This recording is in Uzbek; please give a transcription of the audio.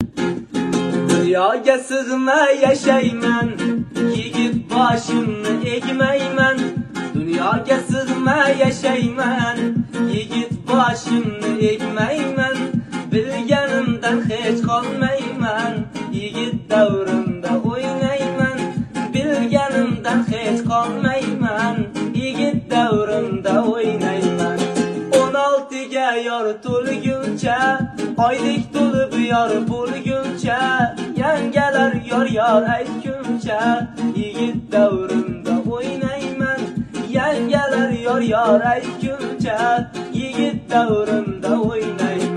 Dunyoga sig'may yashayman, yigit boshimni egmayman. Dunyoga sig'may yashayman, yigit boshimni egmayman. Bilganimdan hech qolmayman, yigit davrimda o'ynayman. Bilganimdan hech qolmayman, yigit davrimda o'ynayman. 16 ga yor to'lguncha, oylik to'lib yor bo'lguncha, yangalar yor aytguncha, yigit davrimda o'ynayman. Yangalar yor aytguncha, yigit davrimda o'ynayman.